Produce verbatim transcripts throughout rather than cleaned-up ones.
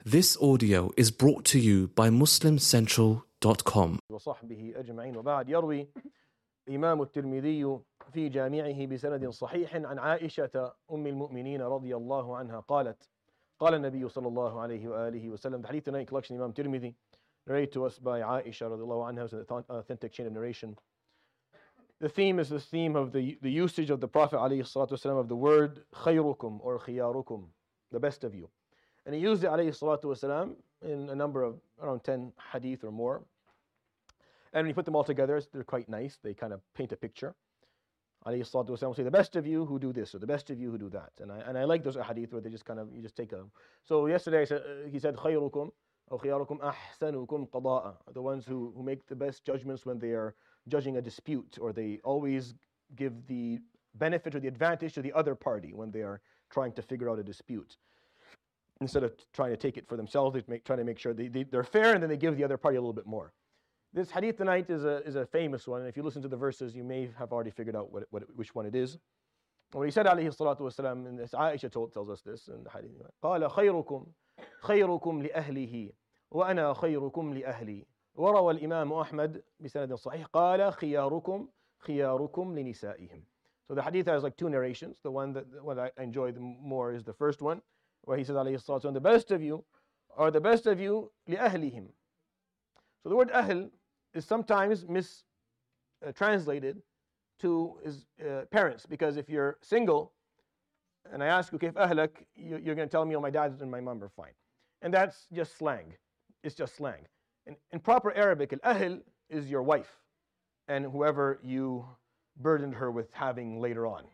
This audio is brought to you by muslim central dot com. وصحبه أجمعين وبعد يروي الإمام الترمذي في جامعه بسند صحيح عن عائشة أم المؤمنين رضي الله عنها قالت قال النبي صلى الله عليه وآله وسلم. The hadith tonight collection Imam Tirmidhi, narrated to us by Aisha رضي الله عنها, an authentic chain of narration. The theme is the theme of the, the usage of the Prophet عليه الصلاة والسلام of the word خيركم or خياركم, the best of you. And he used it عليه الصلاة والسلام in a number of around ten hadith or more. And when you put them all together, they're quite nice. They kind of paint a picture. عليه الصلاة والسلام will say, the best of you who do this, or the best of you who do that. And I, and I like those hadith where they just kind of, you just take a... So yesterday I said, uh, he said, خيركم أو خياركم أحسنكم قضاء. The ones who, who make the best judgments when they are judging a dispute, or they always give the benefit or the advantage to the other party when they are trying to figure out a dispute. Instead of trying to take it for themselves, they make, try to make sure they, they, they're fair, and then they give the other party a little bit more. This hadith tonight is a, is a famous one, and if you listen to the verses, you may have already figured out what, what, which one it is. When he said, alayhi salatu wasalam, and this Aisha told, tells us this in the hadith, قال خيركم خيركم لأهله وأنا خيركم لأهلي. وروى الإمام أحمد بسند صحيح قال خياركم خياركم لنسائهم. So the hadith has like two narrations. The one that the one I enjoy the more is the first one, where he says, alayhi salatu wasalam, the best of you are the best of you لأهلهم. So the word ahl is sometimes mistranslated to is uh, parents, because if you're single and I ask you, okay, if ahlak, you, you're going to tell me, oh, my dad and my mom are fine. And that's just slang. It's just slang. In, in proper Arabic, al-ahl is your wife and whoever you burdened her with having later on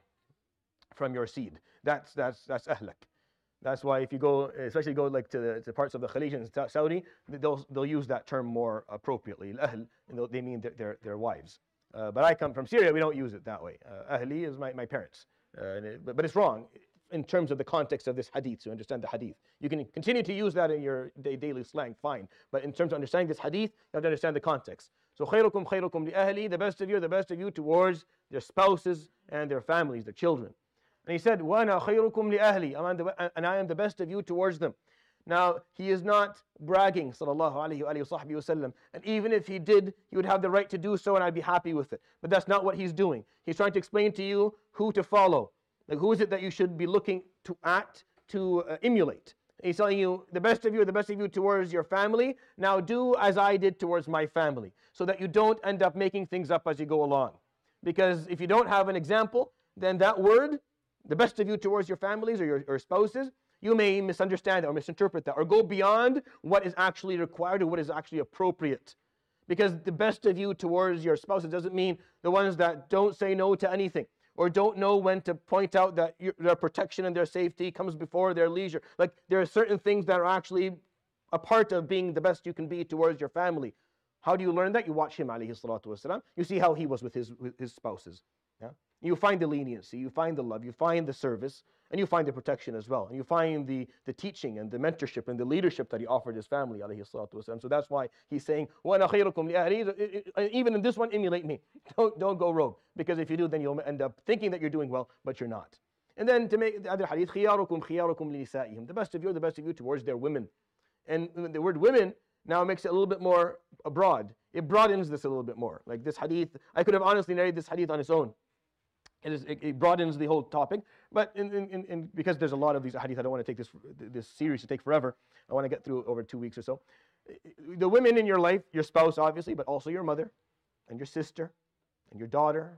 from your seed. That's, that's, that's ahlak. That's why if you go, especially go like to, the, to parts of the Khalij and Saudi, they'll, they'll use that term more appropriately. Al-ahl, and they mean their, their, their wives. Uh, but I come from Syria, we don't use it that way. Uh, ahli is my, my parents. Uh, it, but, but it's wrong in terms of the context of this hadith, to understand the hadith. You can continue to use that in your day, daily slang, fine. But in terms of understanding this hadith, you have to understand the context. So khayrukum khayrukum li ahli, the best of you, the best of you towards their spouses and their families, their children. And he said, وَأَنَا خَيْرُكُمْ لِأَهْلِي, and I am the best of you towards them. Now, he is not bragging, sallallahu alayhi wa sahbihi wa sallam. And even if he did, he would have the right to do so, and I'd be happy with it. But that's not what he's doing. He's trying to explain to you who to follow. Like, who is it that you should be looking to act, to uh, emulate. He's telling you, the best of you, the best of you towards your family. Now do as I did towards my family, so that you don't end up making things up as you go along. Because if you don't have an example, then that word, the best of you towards your families or your or spouses, you may misunderstand that or misinterpret that or go beyond what is actually required or what is actually appropriate. Because the best of you towards your spouses doesn't mean the ones that don't say no to anything or don't know when to point out that your, their protection and their safety comes before their leisure. Like, there are certain things that are actually a part of being the best you can be towards your family. How do you learn that? You watch him, alayhi salatu wasalam. You see how he was with his, with his spouses. Yeah? You find the leniency, you find the love, you find the service, and you find the protection as well. And you find the, the teaching and the mentorship and the leadership that he offered his family, alayhi salatu wasalam. So that's why he's saying, وَأَنَا خَيْرُكُمْ لِأَهْلِي, even in this one, emulate me. Don't, don't go rogue. Because if you do, then you'll end up thinking that you're doing well, but you're not. And then to make the other hadith, خِيَارُكُمْ خِيَارُكُمْ لِنِسَائِهِمْ, the best of you, the best of you towards their women. And the word women now makes it a little bit more broad. It broadens this a little bit more. Like this hadith, I could have honestly narrated this hadith on its own. It, is, it, it broadens the whole topic, but in, in, in, because there's a lot of these hadith, I don't want to take this, this series to take forever. I want to get through over two weeks or so. The women in your life, your spouse obviously, but also your mother and your sister and your daughter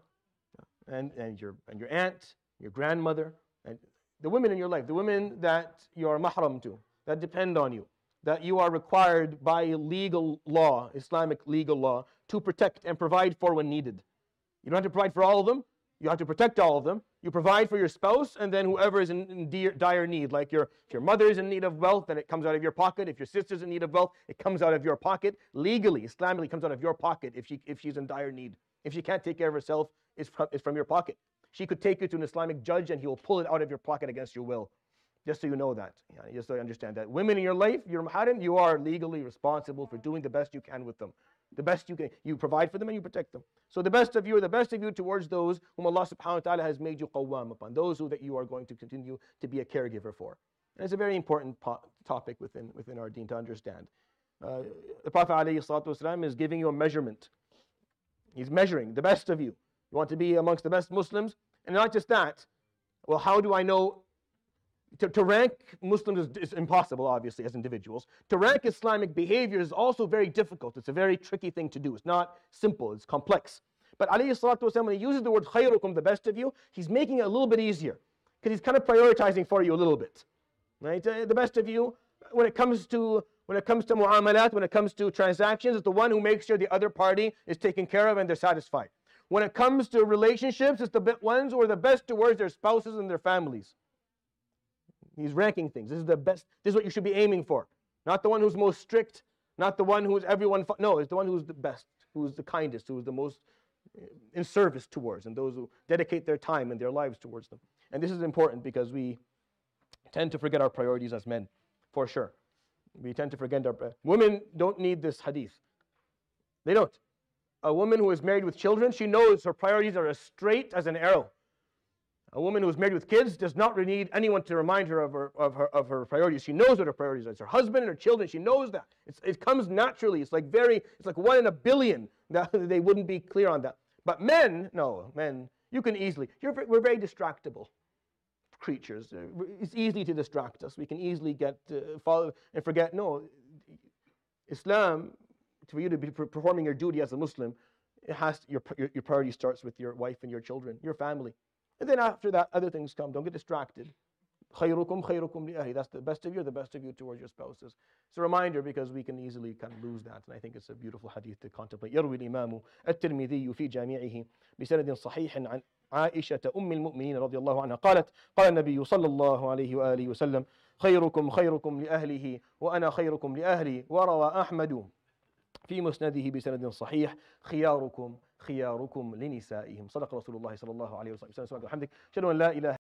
and, and, your, and your aunt, your grandmother, and the women in your life, the women that you are mahram to, that depend on you, that you are required by legal law, Islamic legal law, to protect and provide for when needed. You don't have to provide for all of them. You have to protect all of them. You provide for your spouse, and then whoever is in, in dear, dire need, like your, if your mother is in need of wealth, then it comes out of your pocket. If your sister's in need of wealth, it comes out of your pocket. Legally, Islamically, it comes out of your pocket if, she, if she's in dire need. If she can't take care of herself, it's from, it's from your pocket. She could take you to an Islamic judge, and he will pull it out of your pocket against your will. Just so you know that, yeah, just so you understand that. Women in your life, your maharim, you are legally responsible for doing the best you can with them. The best you can. You provide for them and you protect them. So the best of you are the best of you towards those whom Allah subhanahu wa ta'ala has made you qawwam upon. Those who that you are going to continue to be a caregiver for. And it's a very important po topic within, within our deen to understand. Uh, the Prophet ﷺ is giving you a measurement. He's measuring the best of you. You want to be amongst the best Muslims? And not just that. Well, how do I know? To, to rank Muslims is, is impossible, obviously, as individuals. To rank Islamic behavior is also very difficult. It's a very tricky thing to do. It's not simple, it's complex. But alayhi salatu wasalam, when he uses the word khayrukum, the best of you, he's making it a little bit easier. Because he's kind of prioritizing for you a little bit. Right? Uh, the best of you, when it comes to when it comes to mu'amalat, when it comes to transactions, is the one who makes sure the other party is taken care of and they're satisfied. When it comes to relationships, it's the ones who are the best towards their spouses and their families. He's ranking things. This is the best. This is what you should be aiming for. Not the one who's most strict. Not the one who's everyone. No, it's the one who's the best, who's the kindest, who's the most in service towards, and those who dedicate their time and their lives towards them. And this is important because we tend to forget our priorities as men, for sure. We tend to forget our. Women don't need this hadith. They don't. A woman who is married with children, she knows her priorities are as straight as an arrow. A woman who is married with kids does not really need anyone to remind her of her, of her, of her priorities. She knows what her priorities are. It's her husband and her children. She knows that. It's, it comes naturally. It's like very, it's like one in a billion that they wouldn't be clear on that. But men, no, men, you can easily, you're, we're very distractible creatures. It's easy to distract us. We can easily get, uh, follow and forget. No, Islam, for you to be performing your duty as a Muslim, it has to, your, your, your priority starts with your wife and your children, your family. And then after that, other things come. Don't get distracted. خَيْرُكُمْ خَيْرُكُمْ لِأَهْلِ. That's the best of you, the best of you towards your spouses. It's a reminder because we can easily kind of lose that. And I think it's a beautiful hadith to contemplate. يروي الإمام الترمذي في جامعه بسند صحيح عن عائشة أم المؤمنين رضي الله عنها قالت قال النبي صلى الله عليه وآله وسلم خيركم خيركم لأهله وأنا خيركم لأهلي. وروى أحمد في مسنده بسند صحيح خياركم خياركم لنسائهم. صدق رسول الله صلى الله عليه وسلم. الحمد لله. أشهد أن لا إله